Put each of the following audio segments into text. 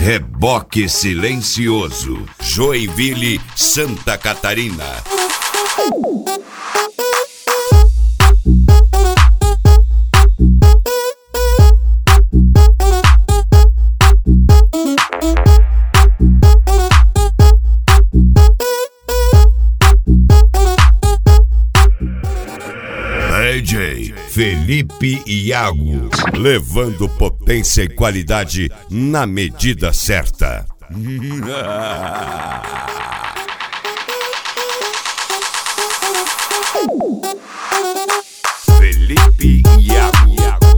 Reboque Silencioso, Joinville, Santa Catarina. DJ Felipe Iago, levando potência e qualidade na medida certa. Felipe Iago.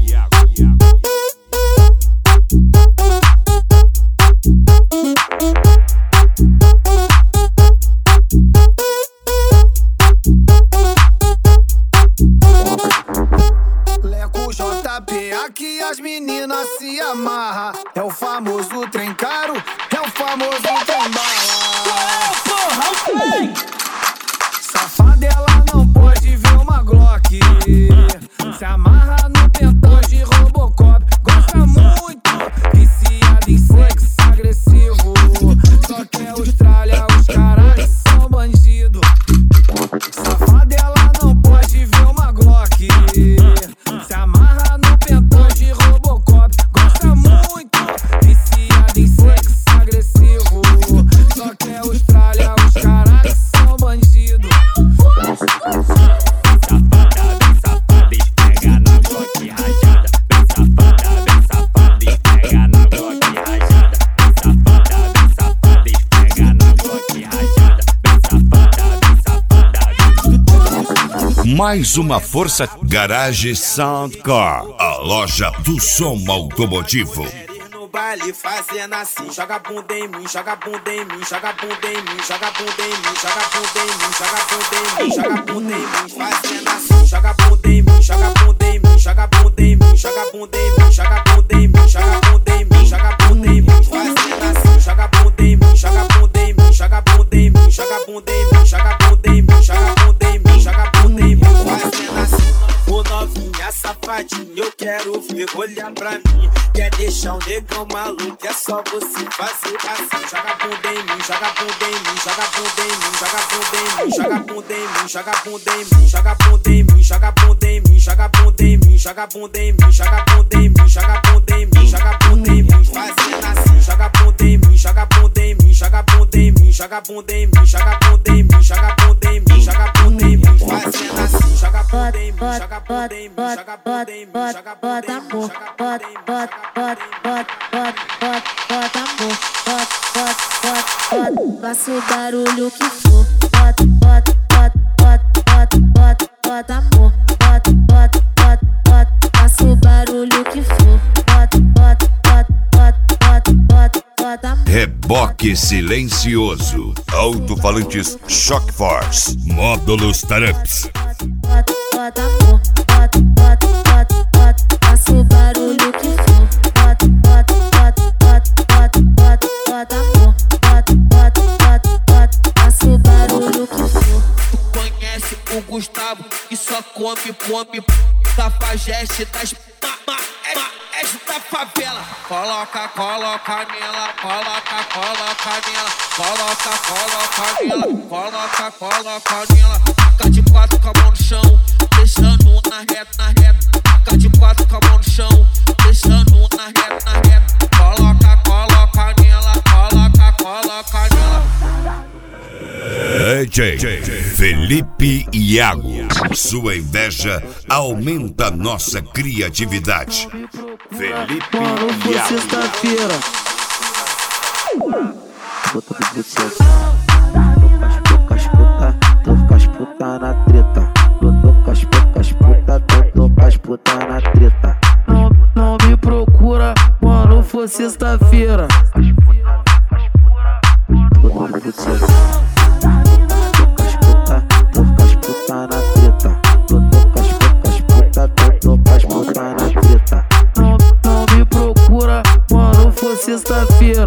Aqui as meninas se amarram. É o famoso trem caro, é o famoso trem bala. Safada, ela não pode ver uma Glock. Se amarra no pentão de Robocop. Gosta muito, viciada em sexo agressivo. Só que é Austrália, os caras são bandido. Safada, ela não pode ver uma Glock. Se amarra no pentão de Robocop. Gosta muito, viciada em sexo agressivo. Só que é Austrália, os caras são bandido. Safada, esfrega na Glock rajada. Bem safada, esfrega na Glock rajada. Bem safada, esfrega na Glock rajada. Bem safada. Mais uma força. Garage Soundcar, a loja do som automotivo. No baile fazendo assim, joga bunda em mim, joga bunda em mim, joga bunda em mim, joga bunda em mim, joga bunda em mim, joga bunda em mim, joga bunda em mim, fazendo assim, joga bunda em mim, joga bunda em mim, joga bunda em mim, joga bunda em mim, joga bunda em mim, joga bunda em mim, joga bunda em mim, fazendo assim, joga bunda em mim, joga bunda em mim, joga bunda em mim, joga bunda em mim, joga bunda em mim, joga bunda em mim, joga bunda em mim, fazendo assim. Ô novinha safadinha, eu quero ver, olhar pra mim. Quer deixar um negão maluco, é só você fazer assim. Joga bunda em mim, joga bunda em mim, joga bunda em mim, joga bunda em mim, joga bunda em mim, joga bunda em mim, joga bunda em mim, joga bunda em mim, joga bunda em mim, joga bunda em mim, joga bunda em mim, joga bunda em mim, joga bunda em mim, fazendo assim. Joga bunda em mim, joga bunda em mim, joga bunda em mim, joga bunda em mim, joga bunda em mim, joga bunda em mim, joga bunda em mim, fazendo assim. Joga bunda em mim, joga bunda em mim, joga bunda em mim, joga bunda em mim, joga bunda em mim. Faça o barulho que for. Bota amor. Faça o barulho que for. Bota amor. Reboque Silencioso, alto-falantes Shock Force, módulos Taramps. Bota amor. Faça o barulho que for. Bota amor. Faça o barulho que for. Tu conhece o Gustavo que só come Cafajeste das maestros da favela. Coloca nela, coloca nela, coloca nela. Fica de quatro com a mão no chão, deixando na reta. Fica de quatro com a mão no chão, deixando na reta. Coloca nela, coloca nela. DJ Felipe Iago, sua inveja aumenta nossa criatividade. Felipe Iago. Sexta-feira. Puta do céu. Tô com as puta na treta. Tô com as puta na treta. Não me procura quando for sexta-feira. Puta do céu. Tô com as puta na treta. Tô com as puta na treta. Não me procura quando for sexta-feira.